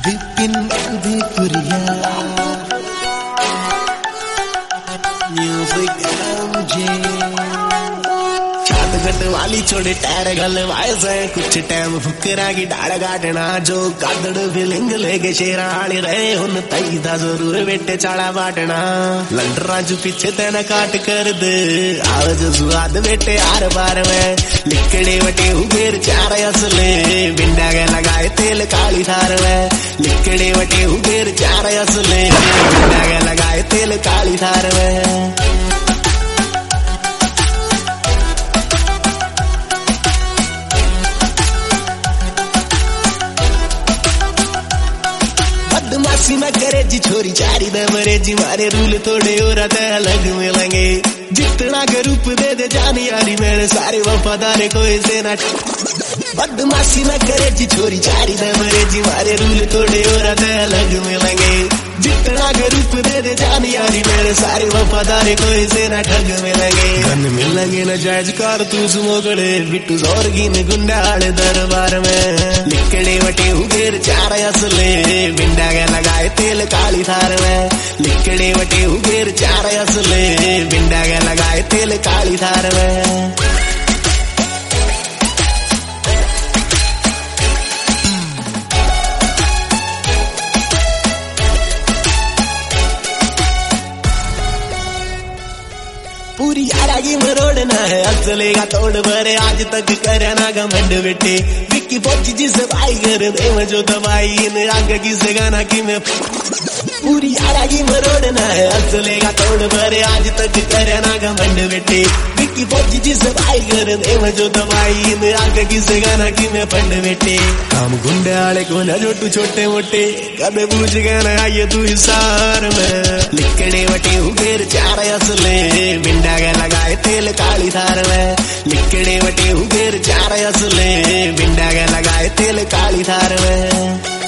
Vipin विपुरिया music छात वाली छोड़े टायर गल वायसे कुछ टाइम फुकरा की डाड़ काटना जो कादड़ फिलिंग लेके शेरा आली रहे उन तई था जरूर बेटे चाड़ा बाटना लंडरा जो पीछे तेना काट कर दे आज स्वाद बेटे आर बार में लिकड़े वटे उगेर चार असले बिंडा के लगाए तेल काली थार में लिकड़े वटे उगेर चार असले बिंडा के लगाए तेल काली थार में बदमाशी में करे जी छोरी चारी दे मरे जी मारे रूल तोड़े और अलग मिलेंगे जितना के रूप दे दे जानी यारी मेरे सारे वफादारे को ऐसे ना बदमाशी में करे जी छोरी चारी दे मरे जी मारे रूल तोड़े और अलग मिलेंगे जितना के रूप दे दे जानी यारी मेरे सारे वफादारे को ऐसे ना ठग मिलेंगे गन मिलेंगे न जायज कार तू सुमोगड़े बिट्टू जोरगीन गुंडाले दरबार में लिकड़े वटे उगेर चार असले बिंडा के लगाए तेल काली थार में लिकड़े वटे उगेर चार असले बिंडा के लगाए तेल काली थार में पूरी यारागी मरोड़ना है असलेगा तोड़ भरे आज तक करे ना घमंड बेटे विक्की फौजी जी से भाई कर दे जो दवाई इन आग की से गाना की मैं पूरी यारागी मरोड़ना है असलेगा तोड़ भरे आज तक करे ना घमंड बेटे विक्की फौजी जी से भाई कर दे जो दवाई इन आग की से गाना की मैं फंड बेटे हम गुंडे आले को न जोटू छोटे मोटे कदे पूछ गाना आइए तू हिसार में लिकड़े वटे उगेर चार असले बिंडा के लगाए तेल काली थार में लिकड़े वटे उगेर चार असले बिंडा के लगाए तेल काली थार में